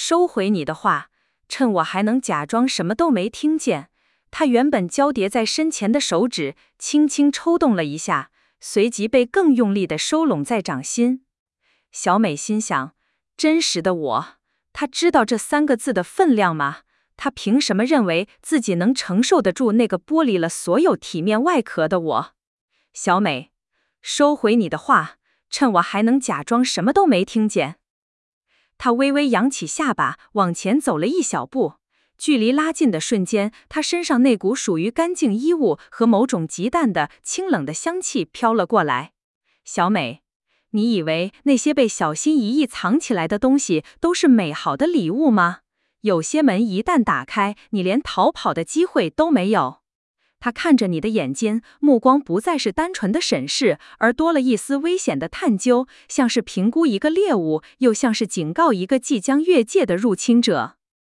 收回你的话，趁我还能假装什么都没听见。他原本交叠在身前的手指轻轻抽动了一下，随即被更用力地收拢在掌心。小美心想，真实的我，她知道这3个字的分量吗？她凭什么认为自己能承受得住那个剥离了所有体面外壳的我？小美，收回你的话，趁我还能假装什么都没听见。她微微扬起下巴，往前走了1小步。距离拉近的瞬间，她身上那股属于干净衣物和某种极淡的清冷的香气飘了过来。小美，你以为那些被小心翼翼藏起来的东西都是美好的礼物吗？有些门一旦打开，你连逃跑的机会都没有。他看着你的眼睛，目光不再是单纯的审视，而多了一丝危险的探究，像是评估一个猎物，又像是警告一个即将越界的入侵者。